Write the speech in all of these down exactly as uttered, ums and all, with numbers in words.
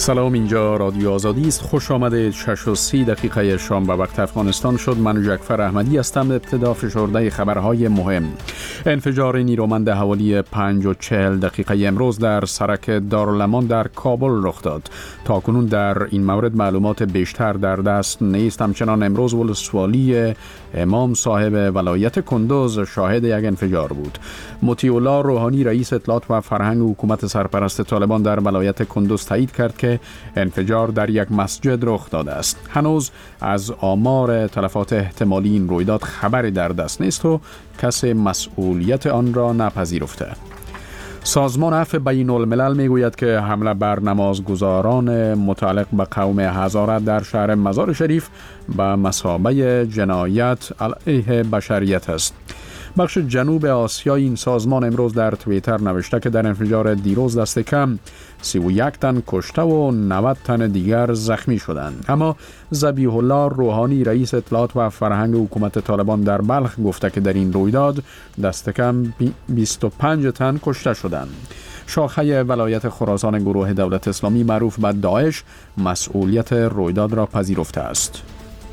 سلام، اینجا رادیو آزادی است. خوش آمدید. شش و سی دقیقه شام به وقت افغانستان شد. من جعفر احمدی هستم. ابتدا فشرده خبرهای مهم. انفجار نیرومند حوالی پنج و چهل دقیقه امروز در سرک دارالامان در کابل رخ داد. تاکنون در این مورد معلومات بیشتر در دست نیست. همچنان امروز ولسوالی امام صاحب ولایت کندوز شاهد یک انفجار بود. مطیع الله روحانی رئیس اطلاعات و فرهنگ حکومت سرپرست طالبان در ولایت کندوز تایید کرد که انفجار در یک مسجد رخ داده است. هنوز از آمار تلفات احتمالی این رویداد خبری در دست نیست و کسی مسئولیت آن را نپذیرفته. سازمان عفو بین الملل میگوید که حمله بر نمازگزاران متعلق به قوم هزاره در شهر مزار شریف به مثابه جنایت علیه بشریت است. بخش جنوب آسیا این سازمان امروز در توییتر نوشته که در انفجار دیروز دست کم سی و یک تن کشته و نود تن دیگر زخمی شدند. اما ذبیح الله روحانی رئیس اطلاعات و فرهنگ حکومت طالبان در بلخ گفته که در این رویداد دست کم بیست و پنج تن کشته شدند. شاخه ولایت خراسان گروه دولت اسلامی معروف به داعش مسئولیت رویداد را پذیرفته است.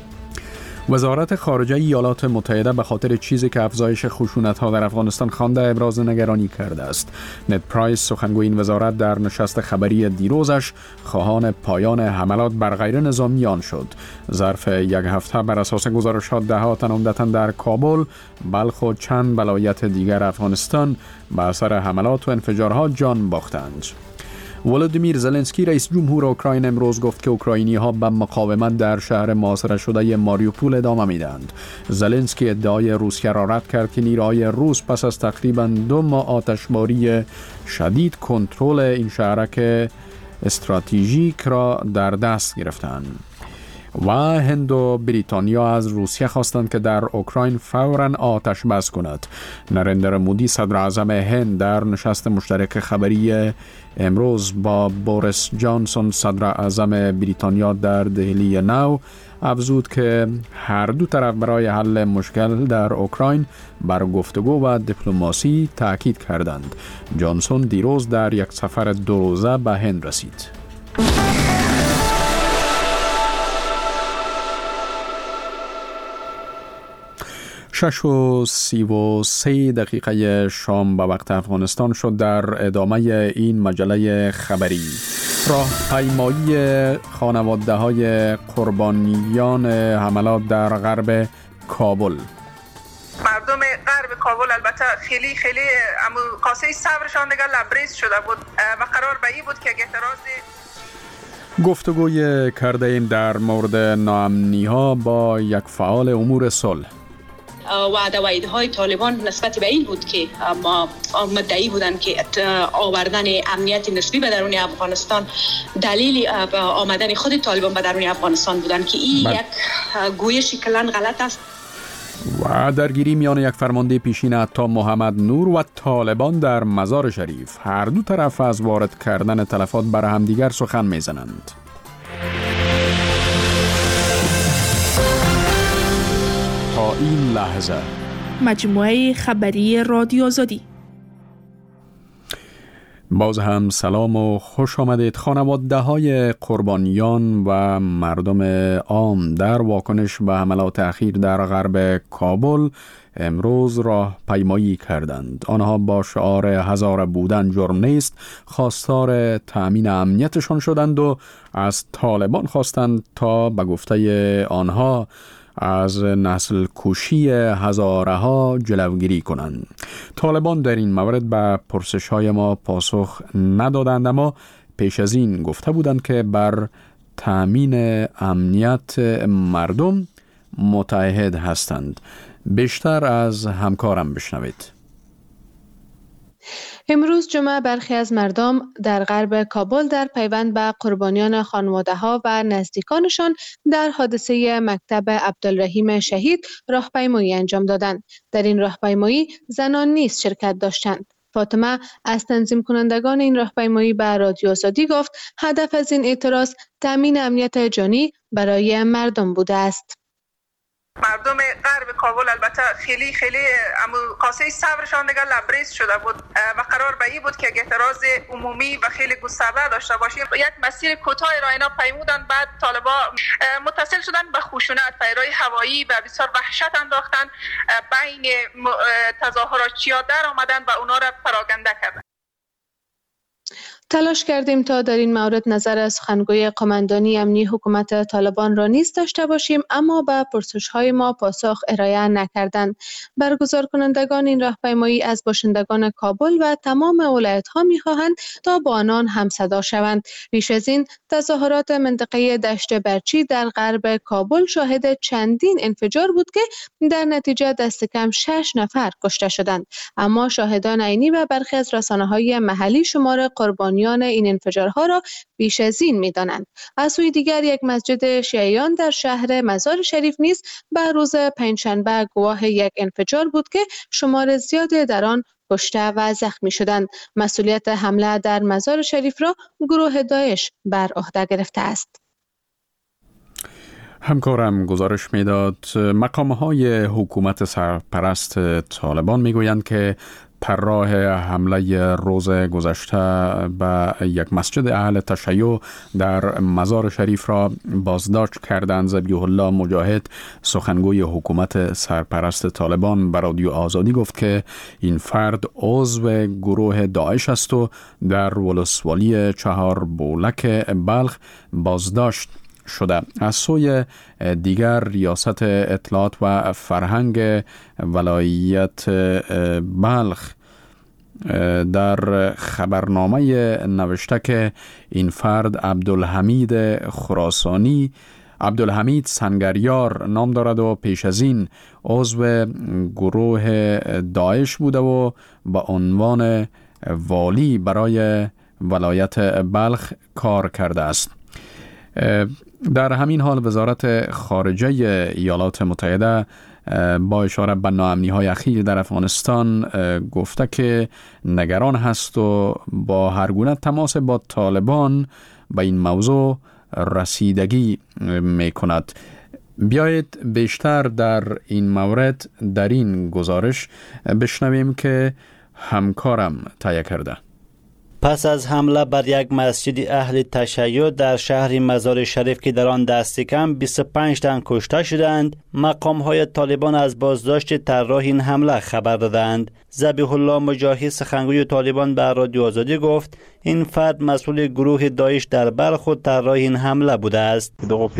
وزارت خارجه ایالات متحده به خاطر چیزی که افزایش خشونت‌ها در افغانستان خوانده ابراز نگرانی کرده است. نت پرایس سخنگوی این وزارت در نشست خبری دیروزش خواهان پایان حملات بر غیر نظامیان شد. ظرف یک هفته بر اساس گزارشات ده‌ها تن عمدتاً در کابل، بلخ و چند ولایت دیگر افغانستان به اثر حملات و انفجارها جان باختند. ولودیمیر زلنسکی رئیس جمهور اوکراین امروز گفت که اوکراینی‌ها به مقاومت در شهر محاصره شده ماریوپول ادامه میدهند. زلنسکی ادعای روسیه را رد کرد که نیروهای روس پس از تقریباً دو ماه آتشباری شدید کنترل این شهرک استراتژیک را در دست گرفتند. و هند و بریتانیا از روسیه خواستند که در اوکراین فوراً آتش بس کند. نریندر مودی صدر اعظم هند در نشست مشترک خبری امروز با بوریس جانسون صدر اعظم بریتانیا در دهلی نو افزود که هر دو طرف برای حل مشکل در اوکراین بر گفتگو و دیپلماسی تاکید کردند. جانسون دیروز در یک سفر دو روزه به هند رسید. شش و سی و سه دقیقه شام به وقت افغانستان شد. در ادامه این مجله خبری، راهپیمایی خانواده های قربانیان حملات در غرب کابل. مردم غرب کابل البته خیلی خیلی قاسه صبرشان دیگه لبریز شده بود و قرار به این بود که اعتراض گفتگوی کرده ایم در مورد ناامنی ها با یک فعال امور صلح. وعده و ایده‌های طالبان نسبت به این بود که ما مدعی بودند که آوردن امنیت نسبی به درون افغانستان دلیل آمدن خود طالبان به درون افغانستان بودند که این بل. یک گویشی کلاً غلط است. و درگیری میان یک فرمانده پیشین عطا محمد نور و طالبان در مزار شریف. هر دو طرف از وارد کردن تلفات بر همدیگر سخن میزنند. این لحظه مجموعه خبری رادیو آزادی. باز هم سلام و خوش آمدید. خانواده های قربانیان و مردم عام در واکنش به حملات اخیر در غرب کابل امروز راه پیمایی کردند. آنها با شعار هزاره بودن جرم نیست خواستار تأمین امنیتشان شدند و از طالبان خواستند تا به گفته آنها از نسل کشی هزاره ها جلوگیری کنند. طالبان در این مورد به پرسش های ما پاسخ ندادند، اما پیش از این گفته بودند که بر تأمین امنیت مردم متعهد هستند. بیشتر از همکارم بشنوید. امروز جمعه برخی از مردم در غرب کابل در پیوند به قربانیان خانواده‌ها و نزدیکانشان در حادثه مکتب عبدالرحیم شهید راهپیمایی انجام دادند. در این راهپیمایی زنان نیز شرکت داشتند. فاطمه از تنظیم کنندگان این راهپیمایی به رادیو آزادی گفت هدف از این اعتراض تامین امنیت جانی برای مردم بوده است. مردم غرب کابل البته خیلی خیلی کاسه صبرشان دیگه لبریز شده بود و قرار به این بود که اعتراض عمومی و خیلی گسترده داشته باشیم. یک مسیر کوتاهی را اینا پیمودن، بعد طالبا متصل شدن به خشونت، فیرهای هوایی و بسیار وحشت انداختن بین تظاهراتچی‌ها در آمدن و اونا را پراکنده کردن. تلاش کردیم تا در این مورد نظر سخنگوی قماندانی امنی حکومت طالبان را نیز داشته باشیم، اما به پرسش‌های ما پاسخ ارائه نکردند. برگزار کنندگان این راهپیمایی از باشندگان کابل و تمام ولایت‌ها می‌خواهند تا با آنان همصدا شوند. پیش از این تظاهرات منطقه دشت برچی در غرب کابل شاهد چندین انفجار بود که در نتیجه دست کم شش نفر کشته شدند، اما شاهدان عینی و برخی از رسانه‌های محلی شمار قربانیان این انفجارها را بیش از این می‌دانند. از سوی دیگر یک مسجد شیعیان در شهر مزار شریف نیز به روز پنجشنبه گواه یک انفجار بود که شمار زیادی در آن کشته و زخمی شدند. مسئولیت حمله در مزار شریف را گروه داعش بر عهده گرفته است. همکارم گزارش میداد مقام‌های حکومت سرپرست طالبان میگویند که طراح حمله روز گذشته به یک مسجد اهل تشیع در مزار شریف را بازداشت کردند. ذبیح الله مجاهد سخنگوی حکومت سرپرست طالبان به رادیو آزادی گفت که این فرد عضو گروه داعش است و در ولسوالی چهار بولک بلخ بازداشت شده. از سوی دیگر ریاست اطلاعات و فرهنگ ولایت بلخ در خبرنامه نوشته که این فرد عبدالحمید خراسانی عبدالحمید سنگریار نام دارد و پیش از این عضو گروه داعش بوده و با عنوان والی برای ولایت بلخ کار کرده است. در همین حال وزارت خارجه ایالات متحده با اشاره به ناامنی‌های اخیر در افغانستان گفته که نگران هست و با هر گونه تماس با طالبان به این موضوع رسیدگی می‌کند. بیایید بیشتر در این مورد در این گزارش بشنویم که همکارم تهیه کرده. پس از حمله بر یک مسجد اهل تشیع در شهر مزار شریف که در آن دست کم بیست و پنج تن کشته شدند، مقام‌های طالبان از بازداشت طراح این حمله خبر دادند. ذبیح الله مجاهد سخنگوی طالبان به رادیو آزادی گفت این فرد مسئول گروه داعش در بلخ و طراح این حمله بوده است.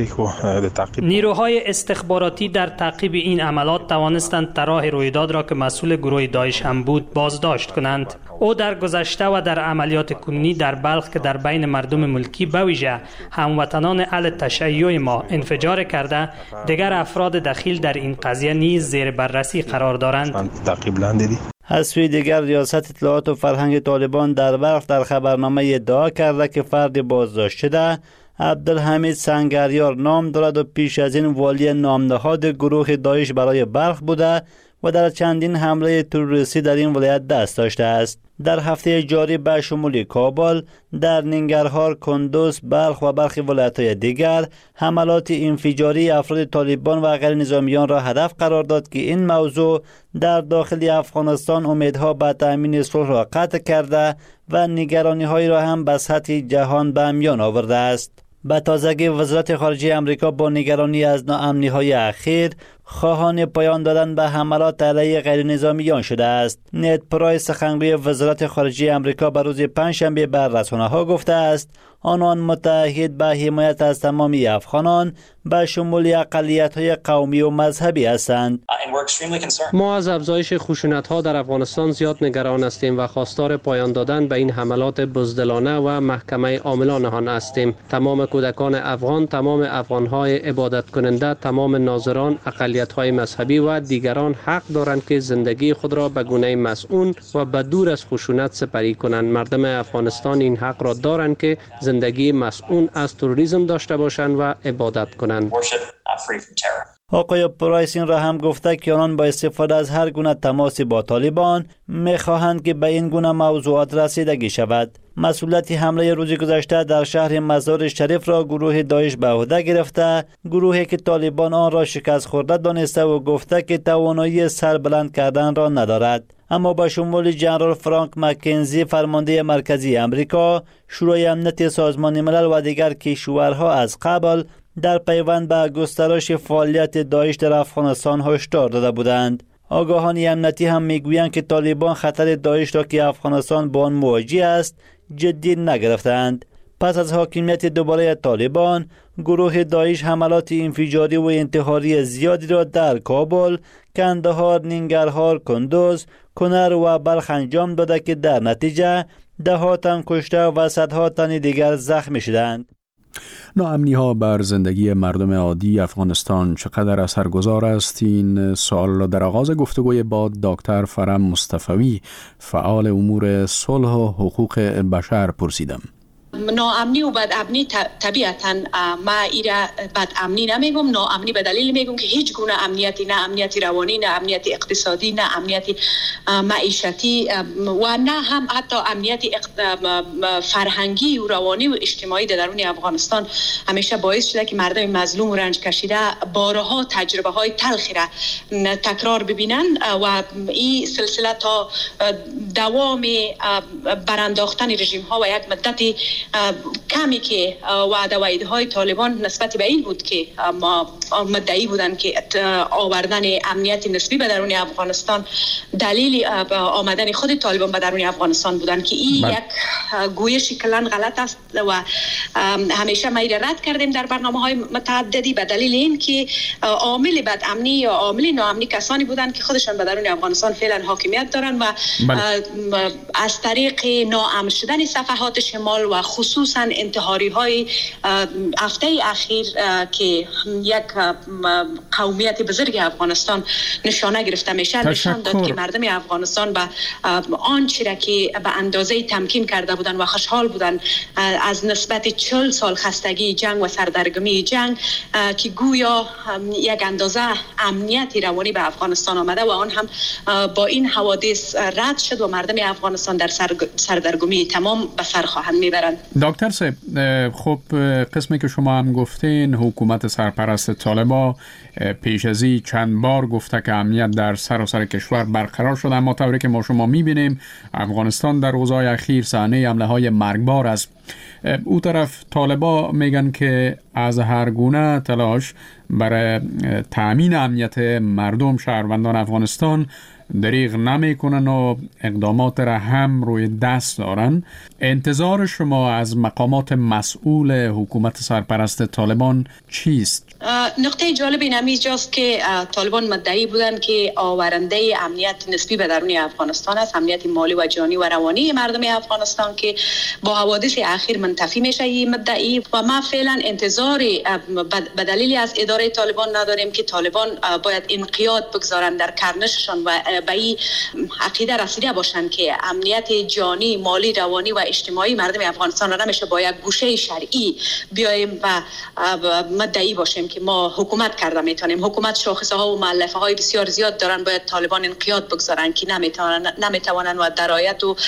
نیروهای استخباراتی در تعقیب این عملات توانستند طراح رویداد را که مسئول گروه داعش هم بود بازداشت کنند. او در گذشته و در عملیات کنونی در بلخ که در بین مردم ملکی به ویژه هموطنان اهل تشیع ما انفجار کرده، دیگر افراد دخیل در این قضیه نیز زیر بررسی قرار دارند. از سوی دیگر ریاست اطلاعات و فرهنگ طالبان در بلخ در خبرنامه ادعا کرده که فرد بازداشت شده عبدالحمید سنگریار نام دارد و پیش از این والی نامنهاد گروه داعش برای بلخ بوده و در چندین حمله تروریستی در این ولایت دست داشته است. در هفته جاری به شمول کابل، در ننگرهار، کندوز، بلخ و برخی ولایت‌های دیگر حملات انفجاری افراد طالبان و غیر نظامیان را هدف قرار داد که این موضوع در داخل افغانستان امیدها به تأمین صلح را قطع کرده و نگرانی‌هایی را هم به سطح جهان به میان آورده است. به تازگی وزارت خارجه امریکا با نگرانی از ناامنی‌های اخیر خواهان پایان دادن به حملات علیه غیر نظامیان شده است. نید پرایس سخنگوی وزارت خارجه امریکا به روز پنجشنبه بر رسانه‌ها گفته است آنان متحد به حمایت از تمام افغانان به شمول اقلیت‌های قومی و مذهبی هستند. ما از افزایش خشونت‌ها در افغانستان زیاد نگران هستیم و خواستار پایان دادن به این حملات بزدلانه و محکمه عاملان آن هستیم. تمام کودکان افغان، تمام افغان‌های عبادت کننده، تمام ناظران، اقلیت‌های مذهبی و دیگران حق دارند که زندگی خود را به گونه مسئول و به دور از خشونت سپری کنند. مردم افغانستان این حق را دارند که زندگی مسئول از تروریسم داشته باشند و عبادت کنند. آقای پرایس این را هم گفته که آنان با استفاده از هر گونه تماسی با طالبان می‌خواهند که به این گونه موضوعات رسیدگی شود. مسئولیت حمله روز گذشته در شهر مزار شریف را گروه داعش به عهده گرفته، گروهی که طالبان آن را شکست خورده دانسته و گفته که توانایی سربلند کردن را ندارد. اما با شمول جنرال فرانک مکنزی فرمانده مرکزی امریکا، شورای امنیت سازمان ملل و دیگر کشورها از قبل در پیوند به گسترش فعالیت داعش در افغانستان هشدار داده بودند. آگاهان امنیتی هم میگویند که طالبان خطر داعش را که افغانستان با آن مواجه است جدی نگرفتند. پس از حاکمیت دوباره طالبان، گروه داعش حملات انفجاری و انتحاری زیادی را در کابل، کندهار، ننگرهار، کندوز، کنر و بلخ انجام داده که در نتیجه ده ها تن کشته و صدها تن دیگر زخمی شدند. ناامنی ها بر زندگی مردم عادی افغانستان چقدر اثرگذار است؟ این سوال را در آغاز گفتگوی با دکتر فرم مصطفی، فعال امور صلح و حقوق بشر پرسیدم. ناامنی و بدامنی طبیعتاً ما ایرا بدامنی نمیگم، ناامنی به دلیل میگم که هیچ گونه امنیتی، نه امنیتی روانی، نه امنیتی اقتصادی، نه امنیتی معیشتی و نه هم حتی امنیتی فرهنگی و روانی و اجتماعی در درون افغانستان همیشه باعث شده که مردم مظلوم و رنج کشیده بارها تجربه های تلخی را تکرار ببینن و این سلسله تا دوام برانداختن رژیم ها و یک مدتی کمی که وعده و ایدهای طالبان نسبت به این بود که ما مدعی بودن که آوردن امنیت نسبی به درون افغانستان دلیل آمدن خود طالبان به درون افغانستان بودن که این بله. یک گویشی کلان غلط است و همیشه ما رد کردیم در برنامه‌های متعددی به دلیل این که عامل بدامنی یا عامل ناامنی کسانی بودن که خودشان به درون افغانستان فعلا حاکمیت دارن و بله. از طریق ناامن شدن صفحات شمال و خصوصا انتحاری های هفته اخیر که یک قومیت بزرگ افغانستان نشانه گرفته میشه نشان داد که مردم افغانستان به آنچه را که به اندازه تمکین کرده بودن و خوشحال بودن از نسبت چهل سال خستگی جنگ و سردرگمی جنگ که گویا یک اندازه امنیتی روانی به افغانستان آمده و آن هم با این حوادث رد شد و مردم افغانستان در سردرگمی تمام به سر خواهند میبرند. دکتر صاحب، خب قسمی که شما هم گفتین حکومت سرپرست طالبان پیش از این چند بار گفته که امنیت در سراسر کشور برقرار شده، اما طوری که ما شما میبینیم افغانستان در روزهای اخیر صحنه حمله های مرگبار است. او طرف طالبان میگن که از هر گونه تلاش برای تأمین امنیت مردم شهروندان افغانستان دریغ نمی کنن و اقدامات را هم روی دست دارن. انتظار شما از مقامات مسئول حکومت سرپرست طالبان چیست؟ نقطه جالب این همینجاست که طالبان مدعی بودن که آورنده امنیت نسبی به درون افغانستان است، امنیت مالی و جانی و روانی مردم افغانستان که با حوادث اخیر منتفی میشه این مدعی و ما فعلا انتظار به دلیلی از اداره طالبان نداریم که طالبان باید انقیاد بگذارن در کرنششان و به این عقیده رسیده باشن که امنیت جانی، مالی، روانی و اجتماعی مردم افغانستان را نمیشه با یک گوشه شرعی بیایم و مدعی باشیم که ما حکومت کرده میتونیم. حکومت شاخصه ها و مؤلفه های بسیار زیاد دارن، باید طالبان انقیاد بگذارن که نمیتونن نمیتونن و درایت و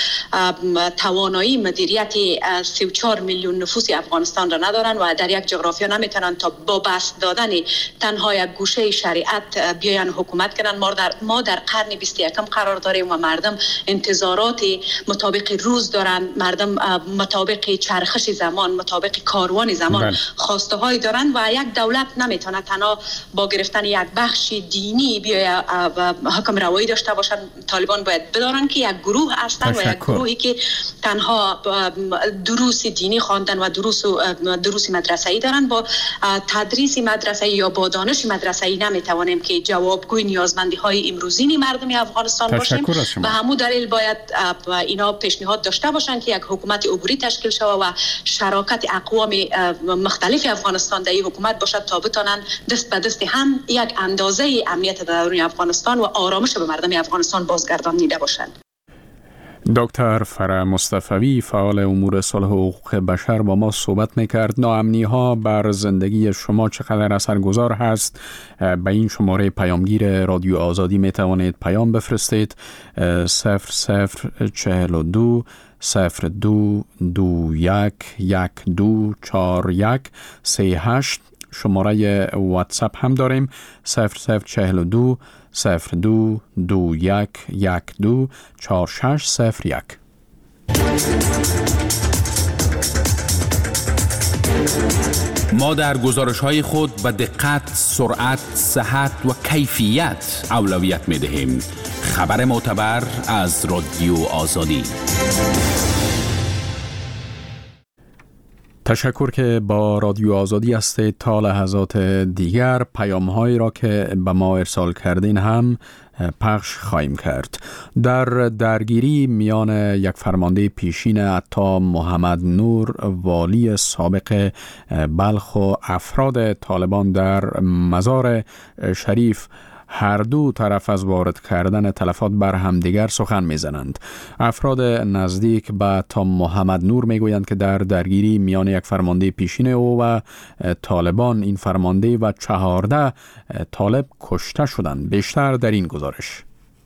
توانایی مدیریت سی و چهار میلیون نفوس افغانستان را ندارن و در یک جغرافیا نمیتونن تا با بس دادن تنها یک گوشه شریعت بیاین حکومت کنن. ما در ما در قرن بیست و یکم قرار داریم و مردم انتظارات مطابق روز دارن، مردم مطابق چرخش زمان، مطابق کاروان زمان خواسته های دارن و یک دولت نمیتونه تنها با گرفتن یک بخش دینی بیا حکم روایی داشته باشن. طالبان باید بدارن که یک گروه هستن و یک گروهی که تنها دروس دینی خواندن و دروس دروس مدرسه‌ای دارن. با تدریس مدرسه‌ای یا با دانش مدرسه‌ای نمیتوانیم که جوابگوی نیازمندی های امروزین مردم افغانستان باشیم. به همون دلیل باید اینا پیشنهاد داشته باشن که یک حکومت عبوری تشکیل شود و شراکت اقوام مختلف افغانستان در این حکومت باشد تا بتونن دست به دست هم یک اندازه امنیت در درون افغانستان و آرامش به مردم افغانستان بازگردانیده باشند. دکتر فرح مصطفی فعال امور صلح و حقوق بشر با ما صحبت میکرد. ناامنی ها بر زندگی شما چقدر اثرگذار هست؟ به این شماره پیامگیر رادیو آزادی میتوانید پیام بفرستید: صفر صفر چهل و دو صفر دو دو یک یک دو چار یک سه هشت. شماره واتساپ هم داریم: صفر صفر چهل و دو صفر دو دو یک یک دو چار شش صفر یک. ما در گزارش‌های خود به دقت، سرعت، صحت و کیفیت اولویت می‌دهیم. خبر معتبر از رادیو آزادی. تشکر که با رادیو آزادی هستید. تا لحظات دیگر پیام‌هایی را که به ما ارسال کردین هم پخش خواهیم کرد. در درگیری میان یک فرمانده پیشین عطا محمد نور والی سابق بلخ و افراد طالبان در مزار شریف، هر دو طرف از وارد کردن تلفات بر همدیگر سخن میزنند. افراد نزدیک به تا محمد نور میگویند که در درگیری میان یک فرمانده پیشین او و طالبان، این فرمانده و چهارده طالب کشته شدند. بیشتر در این گزارش.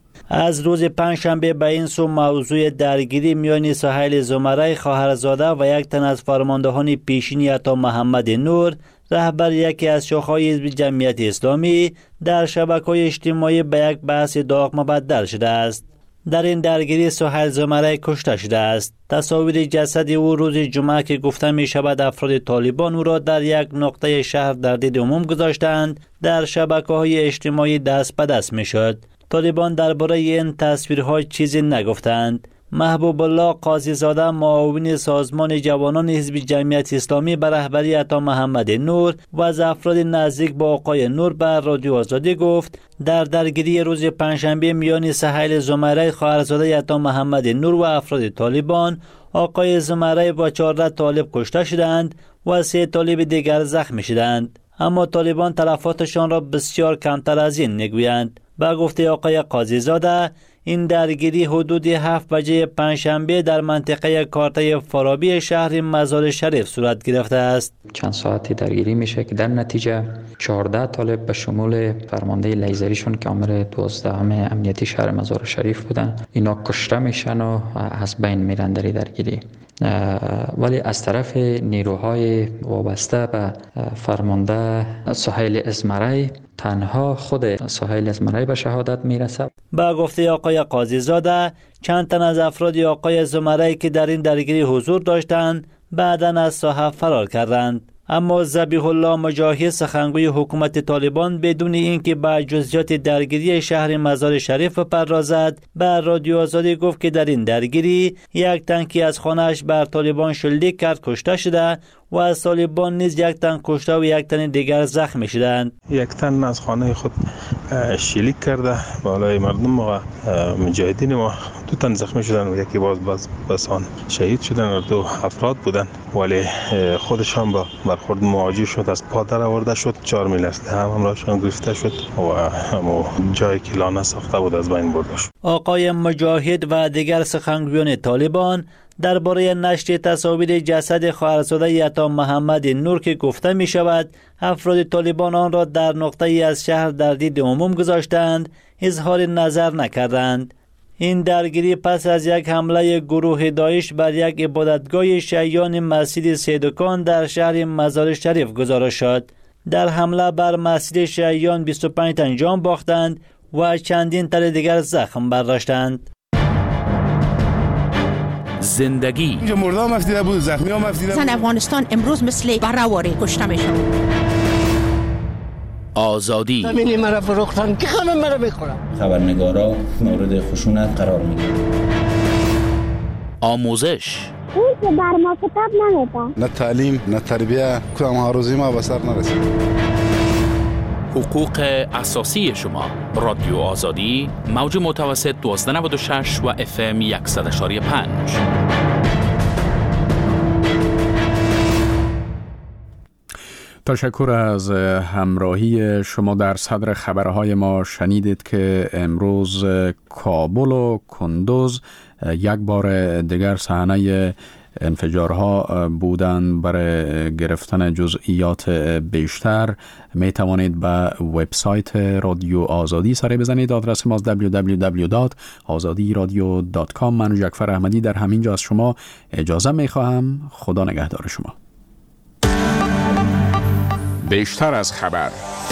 از روز پنجشنبه به این سو موضوع درگیری میان سهیل زمره خواهرزاده و یک تن از فرماندهان پیشین عطا محمد نور، رهبر یکی از شاخه‌های حزب جمعیت اسلامی، در شبکه‌های اجتماعی به یک بحث داغ مبدل شده است. در این درگیری سهیل زمره کشته شده است. تصاویر جسد او روز جمعه که گفته می شود افراد طالبان او را در یک نقطه شهر در دید عموم گذاشتند، در شبکه‌های اجتماعی دست به دست می شد. طالبان درباره این تصویرها چیزی نگفتند. محبوب الله قاضی زاده، معاون سازمان جوانان حزب جمعیت اسلامی به رهبری عطا محمد نور و از افراد نزدیک با آقای نور به رادیو آزادی گفت در درگیری روز پنجشنبه میان سهیل زمره خواهرزاده عطا محمد نور و افراد طالبان، آقای زمره و چهارده طالب کشته شدند و سه طالب دیگر زخمی شدند، اما طالبان تلفاتشان را بسیار کمتر از این میگویند. با گفته آقای قاضی زاده، این درگیری حدود هفت بجه پنجشنبه در منطقه کارته فارابی شهر مزار شریف صورت گرفته است. چند ساعتی درگیری میشه که در نتیجه چهارده طالب به شمول فرمانده لیزریشون که آمر دوازدهم امنیتی شهر مزار شریف بودن، اینا کشته میشن و از بین میرن در درگیری. ولی از طرف نیروهای وابسته به فرمانده سهیل ازمره، تنها خود سهیل ازمره به شهادت میرسد. با گفته آقای قاضی زاده، چند تن از افراد آقای ازمره که در این درگیری حضور داشتند بعداً از ساحه فرار کردند. اما ذبیح الله مجاهد، سخنگوی حکومت طالبان، بدون اینکه به جزئیات درگیری شهر مزار شریف بپردازد، به رادیو آزادی گفت که در این درگیری یک تنکی از خانه‌اش بر طالبان شلیک کرد کشته شده و از طالبان نیز یک تن کشته و یک تن دیگر زخمی شدند. یک تن از خانه خود شلیک کرده بالای مردم و مجاهدین ما، دو تن زخمی شدند و یکی باز باز بسان شهید شدند و دو افراد بودند، ولی خودشان با برخورد مواجه شد، از پا در آورده شد، چهار میل است هم همراهشان گرفته شد و همو جایی که لانه ساخته بود از بین برده شد. آقای مجاهد و دیگر سخنگویان طالبان درباره نشر تصاویر جسد خواهرزاده عطا محمد نور که گفته می شود افراد طالبان آن را در نقطه ای از شهر در دید عموم گذاشتند، اظهار نظر نکردند. این درگیری پس از یک حمله گروه داعش بر یک عبادتگاه شیعیان مسجد سیدکان در شهر مزار شریف گزارش شد. در حمله بر مسجد شیعیان بیست و پنج تن جان باختند و چندین تن دیگر زخم برداشتند. زندگی مرده هم افتیده بود، زخمی هم افتیده بود. زن افغانستان امروز مثل برهواری کشته میشن. آزادی زمینی مرا فروختن که همه مرا بخورم. خبرنگارا مورد خشونت قرار میگیرن. آموزش اون که بر ما کتاب نمیده. نه تعلیم نه تربیه، کدام هاروزی ما به سر نرسید. حقوق اساسی شما. رادیو آزادی، موج متوسط دوازده نود و شش و اف ام صد و یک و پنج. تشکر از همراهی شما. در صدر خبرهای ما شنیدید که امروز کابل و کندوز یک بار دیگر صحنه انفجارها بودند. برای گرفتن جزئیات بیشتر می توانید به وبسایت رادیو آزادی سر بزنید. آدرس ما دبلیو دبلیو دبلیو دات آزادی رادیو دات کام. من جعفر احمدی در همین جا از شما اجازه می خواهم. خدا نگهدار شما. بیشتر از خبر.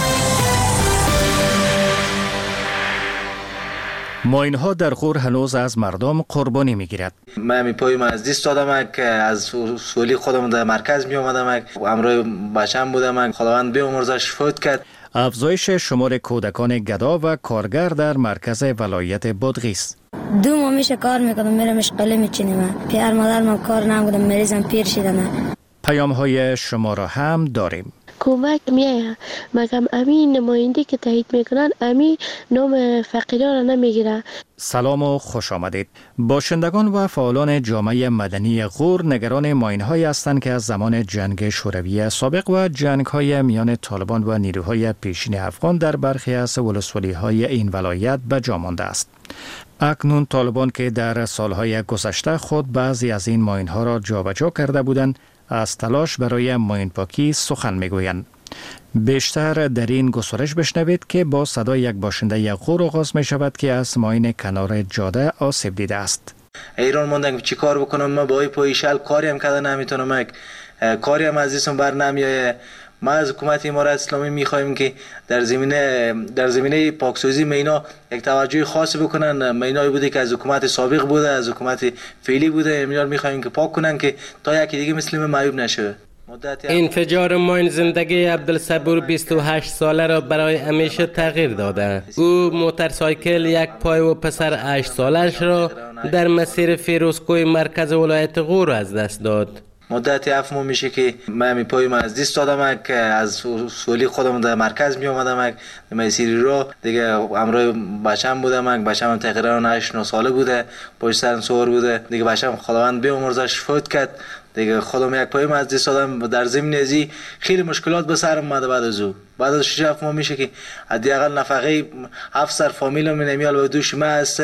ماین‌ها در غور هنوز از مردم قربانی میگیرد. من می پایم از دست دادم که از سولی خودم در مرکز می آمدم، امروز بچم بودم، خداوند بیامرزش فوت کرد. افزایش شمار کودکان گدا و کارگر در مرکز ولایت بادغیس. دو ماه میشه کار میکنم، میرم اشغالی میچینم. پدر مادرم کار نمیکنم، مریضم پیر شدم. پیام های شما را هم داریم. کمک میایه مگم امین نماینده که تایید میکنن امین نام فقیران را نمیگیره. سلام و خوش آمدید. باشندگان و فعالان جامعه مدنی غور نگران ماین‌هایی هستند که از زمان جنگ شوروی سابق و جنگ‌های میان طالبان و نیروهای پیشین افغان در برخی از ولسوالی‌های این ولایت به جا مانده است. اکنون طالبان که در سالهای گذشته خود بعضی از این ماین‌ها را جابجا کرده بودند، از تلاش برای ماین پاکی سخن میگویند. بیشتر در این گزارش بشنوید که با صدای یک باشنده غور آغاز می شود که از ماین کنار جاده آسیب دیده است. ایران موندن که چی کار بکنم، ما با پای شل کاری هم کردن نمیتونم، کاری هم از دستم بر نمیایه. ما از حکومت امارت اسلامی میخوایم که در زمینه در زمینه پاکسازی مینا یک توجه خاص بکنن. مینایی بوده که از حکومت سابق بوده، از حکومت فعلی بوده، امروز میخوایم که پاک کنن که تا یکی دیگه مسلم معیوب نشه. انفجار ماین زندگی عبدالصبور بیست و هشت ساله را برای همیشه تغییر داده. او موتورسایکل یک پای و پسر هشت سالش را در مسیر فیروزکوی مرکز ولایت غور از دست داد. مدت هفت ماه میشه که من می پایم از دست دادم که از سولی خودم در مرکز می آمدم، مسیری رو دیگه امروز بچم بودم، بچم تقریبا هشت نه ساله بوده، پشت سر سوار بوده دیگه. بچم خداوند بیامرزش فوت کرد دیگه. خودم یک پایم از دست دادم. در ضمن ازی خیلی مشکلات به سرم اومده. بعد از او بعد از شش هفت ماه میشه که حداقل نفقه هفت سر فامیلم نمیال و دوش ما هست.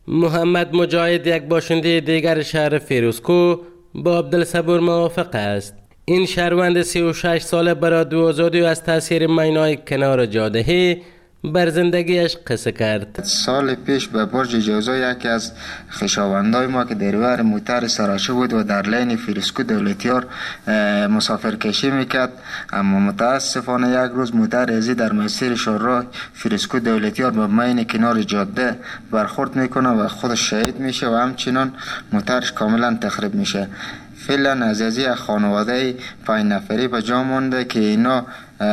محمد مجاهد یک باشنده دیگر شهر فیروزکو با عبدالصبور موافق است. این شهروند سی و شش ساله برای دو آزادی از تاثیر ماین‌های کنار جاده بر زندگیش قصه کرد. سال پیش به برج جوزا یکی از خویشاوندای ما که دریور موتر سراچه بود و در لین فیروزکو دولتیار مسافر کشی میکرد، اما متاسفانه یک روز موتر ازی در مسیر شورای فیروزکو دولتیار به ماین کنار جاده برخورد میکنه و خودش شهید میشه و همچنان موترش کاملا تخریب میشه. فعلا از ازی خانواده پنج نفری به جا مونده که اینا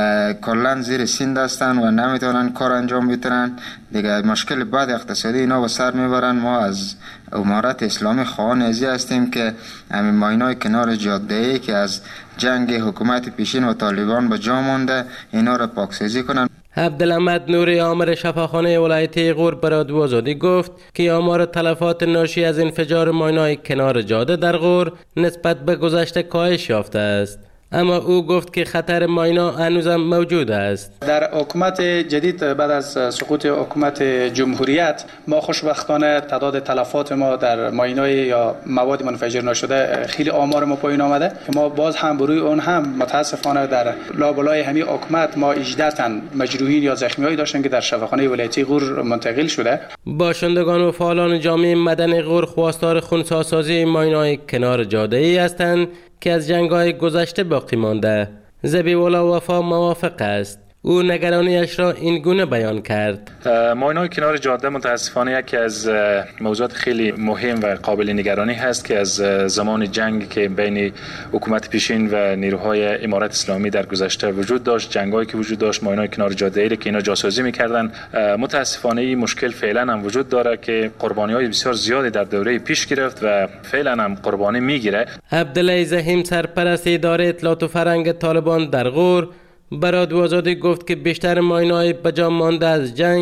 کلن زیر سیند هستن و نمیتونن کار انجام بتونن دیگه. مشکل بعد اقتصادی اینا به سر میبرن. ما از امارت اسلامی خواهان ازی هستیم که همین ماینای کنار جاده ای که از جنگ حکومت پیشین و طالبان به جا مونده اینا را پاکسازی کنن. عبدالحمد نوری آمر شفاخانه ولایت غور برای رادیو آزادی گفت که آمار تلفات ناشی از انفجار ماینای کنار جاده در غور نسبت به گذشته کاهش یافته است، اما او گفت که خطر ماینا هنوز موجود است. در حکومت جدید بعد از سقوط حکومت جمهوریت ما خوشبختانه تعداد تلفات ما در ماینای یا مواد منفجر نشده خیلی آمار ما پایین آمده که ما باز هم بروی اون هم متاسفانه در لابلای همین حکومت ما هجده تن مجروحین یا زخمیایی داشتن که در شفاخانه ولایتی غور منتقل شده. باشندگان و فعالان جامعه مدنی غور خواستار خنثی‌سازی ماینای کنار جاده ای هستند که از جنگ‌های گذشته باقی مانده. ذبیح‌الله وفا موافق است. او نگرانیش را این گونه بیان کرد. ماین‌های کنار جاده متاسفانه یکی از موضوعات خیلی مهم و قابل نگرانی هست که از زمان جنگ که بین حکومت پیشین و نیروهای امارت اسلامی در گذشته وجود داشت، جنگایی که وجود داشت، ماین‌های کنار جاده ای که اینا جاسازی می‌کردن. متاسفانه این مشکل فعلا هم وجود داره که قربانی‌های بسیار زیادی در دوره پیش گرفت و فعلا هم قربانی می‌گیره. عبدالله زحیم سرپرست اداره اطلاعات و فرهنگ طالبان در غور برای رادیو آزادی گفت که بیشتر ماین‌های بجا مانده از جنگ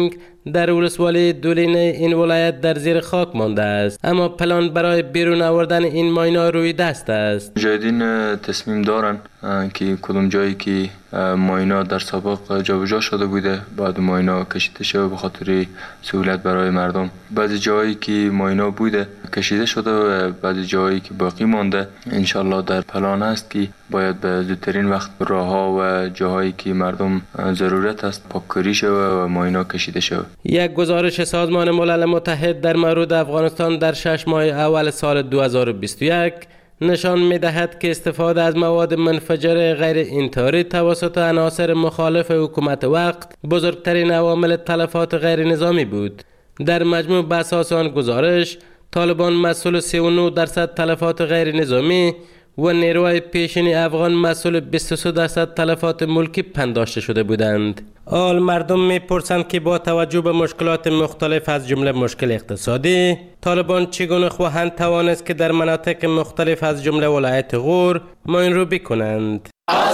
در ولسوالی دولینه این ولایت در زیر خاک مانده است، اما پلان برای بیرون آوردن این ماینا روی دست است. مجاهدین تصمیم دارن که کدوم جایی که ماینا در سابق جابجا شده بوده بعد ماینا کشیده شده به خاطر سهولت برای مردم. بعضی جایی که ماینا بوده کشیده شده و بعضی جایی که باقی مانده انشالله در پلان است که باید به زودترین وقت راهها و جاهایی که مردم ضرورت است پاککاری شود و ماینا کشیده شود. یک گزارش سازمان ملل متحد در مورد افغانستان در شش ماه اول سال دو هزار و بیست و یک نشان می‌دهد که استفاده از مواد منفجر غیر انتحاری توسط عناصر مخالف حکومت وقت بزرگترین عوامل تلفات غیر نظامی بود. در مجموع بر اساس آن گزارش طالبان مسئول سی و نه درصد تلفات غیر نظامی و نیروهای پیشین افغان مسئول بیست و سه درصد تلفات ملکی پنداشته شده بودند. آل مردم میپرسند که با توجه به مشکلات مختلف از جمله مشکل اقتصادی، طالبان چگونه خواهند توانست که در مناطق مختلف از جمله ولایت غور ماینروبی کنند.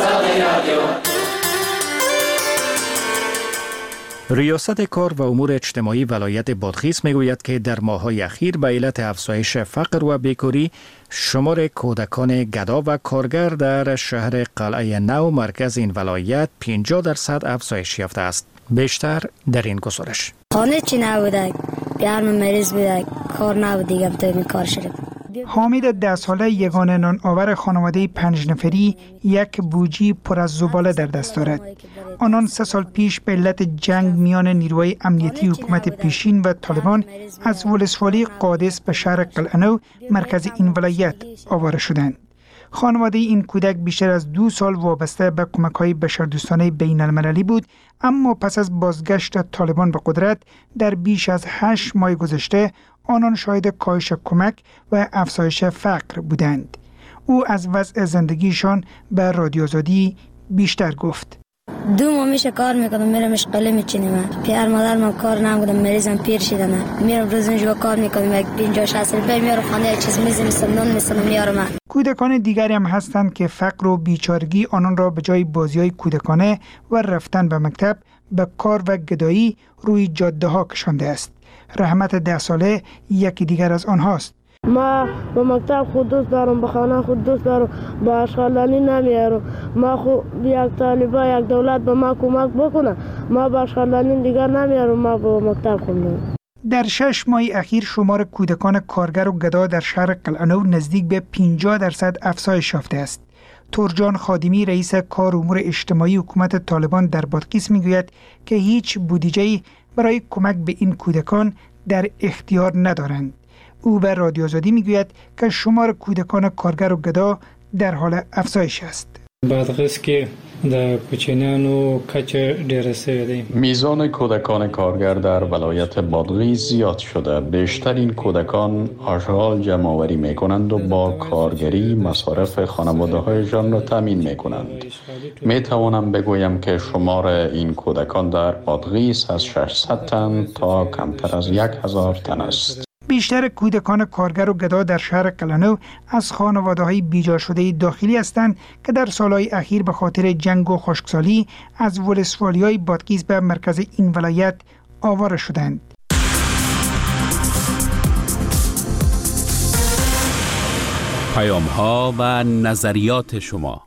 ریاست کار و امور اجتماعی ولایت بادغیس میگوید که در ماه‌های اخیر به علت افزایش فقر و بیکاری شمار کودکان گدا و کارگر در شهر قلعه نو مرکز این ولایت پنجاه درصد افزایش یافته است. بیشتر در این گزارش. خانه چی نبوده، بیارم مریض بوده، کار نبود دیگه تو این کار شده. حامد ده ساله یگانه نان آور خانواده پنج نفری یک بوجی پر از زباله در دست دارد. آنان سه سال پیش به علت جنگ میان نیروهای امنیتی حکومت پیشین و طالبان از ولسوالی قادس به شهر قلعه‌نو مرکز این ولایت آواره شدند. خانواده این کودک بیشتر از دو سال وابسته به کمک‌های بشردوستانه بین المللی بود، اما پس از بازگشت طالبان به قدرت در بیش از هشت ماه گذشته آنان شاهد کاهش کمک و افزایش فقر بودند. او از وضع زندگیشان به رادیو آزادی بیشتر گفت. دو ماه میشه کار میکنم، میرم اشغاله میچینم. پدر مادرم کار نمیکنم، مریضم پیر شدم. میرم روز اینجا کار میکنم، یک پنجاه شصت روپیه میارم خانه، یک چیز میزم سنون میسنم میارم. کودکان دیگری هم هستند که فقر و بیچارگی آنان را به جای بازی‌های کودکانه و رفتن به مکتب به کار و گدایی روی جاده ها کشانده است. رحمت ده ساله یکی دیگر از آنهاست. ما به مکتب خود دوست دارم، به خانه خود دوست دارم، به اشغالانی نمیارم. ما خود یک طالبا یک دولت به ما کمک بکنه، ما به اشغالانی دیگر نمیارم، ما به مکتب خوندم. در شش ماه اخیر شمار کودکان کارگر و گدا در شهر قلعه‌نو نزدیک به پنجاه درصد افزایش یافته است. تورجان خادمی رئیس کار امور اجتماعی حکومت طالبان در بادغیس میگوید که هیچ بودجه‌ای برای کمک به این کودکان در اختیار ندارند. او به رادیو آزادی میگوید که شمار کودکان کارگر و گدا در حال افزایش است. بادغیس که در کوچنیانو کچه ډیره سوی دی. میزان کودکان کارگر در ولایت بادغیس زیاد شده. بیشتر این کودکان آشغال جمع آوری می کنند و با کارگری مصارف خانواده هایشان را تامین می کنند. می توانم بگویم که شمار این کودکان در بادغیس از ششصد تن تا کمتر از یک هزار تن است. بیشتر کودکان کارگر و گدا در شهر قلعه‌نو از خانواده‌های بیجا شده داخلی هستند که در سالهای اخیر به خاطر جنگ و خشکسالی از ولسوالی‌های بادغیس به مرکز این ولایت آواره شدند. پیام‌ها و نظریات شما.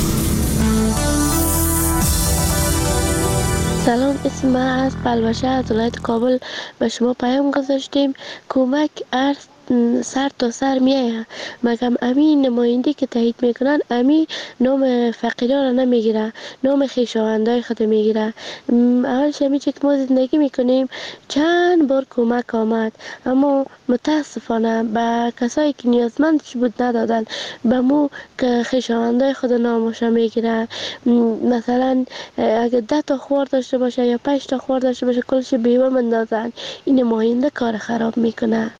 سلام، اسم من از پلوشه از ولایت کابل به شما پیام گذاشتیم. کمک ارز سر تا سر میایه، مگم امین نماینده که تایید میکنن امی نام فقیران را نمیگیره، نام خویشاوندای خود میگیره. اولش همی چه که ما زندگی میکنیم چند بار کمک آمد، اما متاسفانه به کسایی که نیازمندش بود ندادن، به مو که خویشاوندای خود نامش میگیره. مثلا اگه ده تا خوار داشته باشه یا پنج تا خوار داشته باشه کلش بیوه مندازن. این نماینده کار خراب میکنه.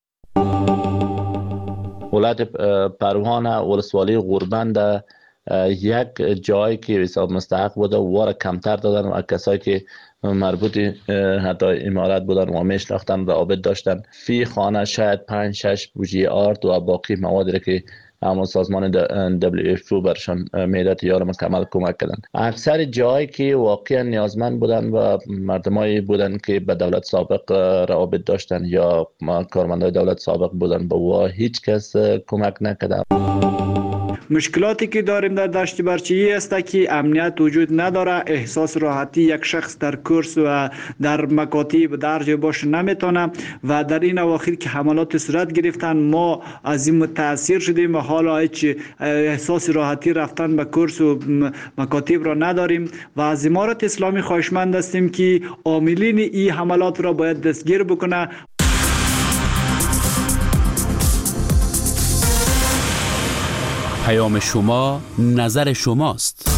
ولایت پروان ولسوالی غوربند یک جایی که حساب مستحق بوده واره کمتر دادن و کسایی که مربوط حتی امارات بودن و میشناختن روابط داشتن فی خانه شاید پنج شش بوجی آرد و باقی موادی که اما سازمان دبلیو اف او برشان مداد یار مکمل کمک کردن. اکثر جایی که واقعا نیازمند بودن و مردمایی بودن که به دولت سابق روابط داشتن یا کارمندای دولت سابق بودن به وا هیچ کس کمک نکرد. مشکلاتی که داریم در دشت برچی است که امنیت وجود نداره، احساس راحتی یک شخص در کورس و در مکاتب درجه باش نمیتونه و در این اواخر که حملات صورت گرفتن ما از این متاثر شدیم و حالا هیچ احساس راحتی رفتن به کورس و مکاتب را نداریم و از امارت اسلامی خواهشمند هستیم که عاملین این حملات را باید دستگیر بکنه. پیام شما نظر شماست.